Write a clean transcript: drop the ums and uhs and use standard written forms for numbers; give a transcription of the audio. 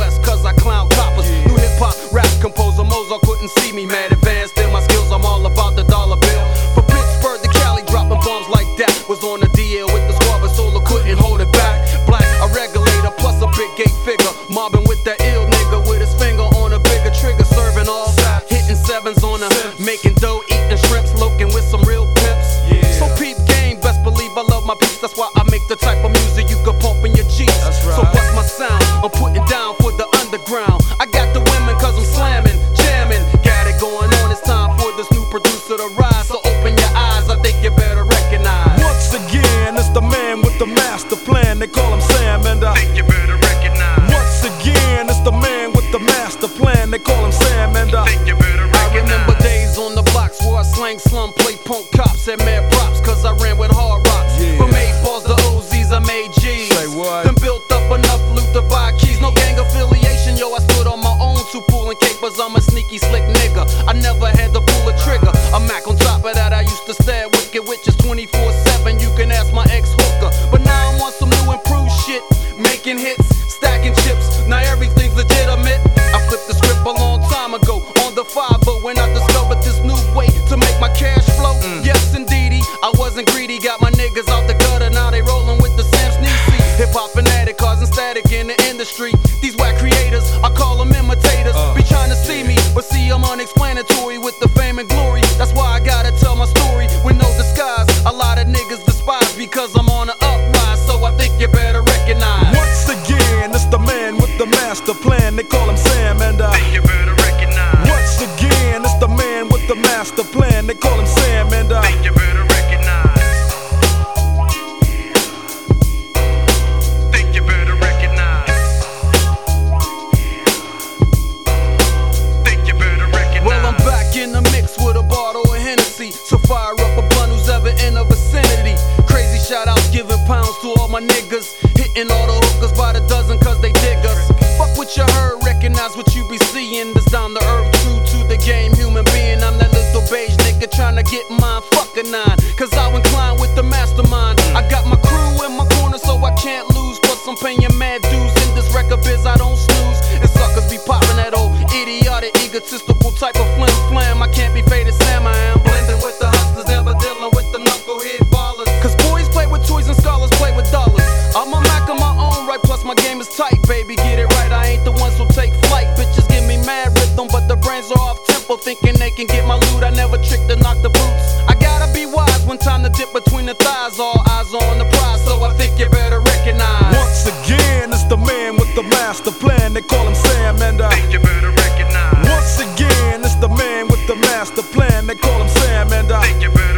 West, cause I clown coppers. New hip hop, rap composer, Mozart couldn't see me. Mad advanced in my skills, I'm all about the dollar bill. From Pittsburgh to Cali, dropping bombs like that. Was on the DL with the squad, but Solo couldn't hold it back. Black, a regulator, plus a big gate figure. Mobbing with that ill nigga with his finger on a bigger trigger. Serving all hitting sevens on a making dough, eating shrimps, loking with some real pimps. So peep game, best believe I love my peeps. That's why I make the type of music you could pump in your Jeeps. So what's my sound? I'm putting down for the underground. I got the women cause I'm slamming, jamming. Got it going on, it's time for this new producer to rise. So open your eyes, I think you better recognize. Once again, it's the man with the master plan. They call him Sam, and I think you better recognize. Once again, it's the man with the master plan. They call him Sam, and I think you better recognize. I remember days on the blocks where I slang slum, play punk cops, had mad props cause I ran with hard rocks. From 8 balls to OZs, I made G's. Say what? Then built up enough loot to buy keys. No gang affiliation, yo, I stood on my own, two pulling capers. I'm a sneaky slick nigga, I never had to pull a trigger. A Mac on top of that, I used to stare at wicked witches 24/7. You can ask my ex-hooker, but now I'm on some new improved shit, making hits, stacking chips. Now everything's legitimate. I flipped the script a long time ago on the 5, but when I discovered this new way to make my cash flow, yes indeedy, I wasn't greedy. Got my niggas out the gutter, now they rolling with the Sam Sneezy. Hip hop fanatic, causing static in the industry. These whack creators, I call them imitators. Be trying to see me, but see I'm unexplanatory with the fame and glory. That's why I gotta tell my story with no disguise. A lot of niggas despise because I'm on an uprise, so I think you better recognize. once again, it's the man with the master plan. They call him Sam, and I think you better recognize. once again, it's the man with the master plan. They call him Sam, and I think you better recognize. Think you better recognize. Think you better recognize. Well, I'm back in the mix with a bottle of Hennessy, so fire up a blunt who's ever in the vicinity. Crazy shout outs, giving pounds to all my niggas, hitting all the hookers by the dozen cause they dig us. Fuck what you heard, recognize what you be seeing. This down to earth, true to the game, human being. I'm that little beige nigga trying to get mine, fuck a 9, cause I incline with the mastermind. I got my crew in my corner so I can't lose, plus I'm paying mad dues. In this record biz I don't snooze, and suckers be popping that old idiotic, egotistical type of flim flam. I can't be faded Sam, I am blending with the hustlers, never dealing with them knucklehead ballers. Cause boys play with toys and scholars play with dollars. I'm a Mac on my own right, plus my game is tight, baby, get it right. I ain't the ones who take flight, bitches give me mad rhythm, but the brains are off tempo, thinking they can get my loot. I never trick to knock the boots. I gotta be wise when time to dip between the thighs, all eyes on the prize, so I think you better recognize. once again, it's the man with the master plan. They call him Sam, and I think you better recognize. once again, it's the man with the master plan. They call him Sam, and I think you better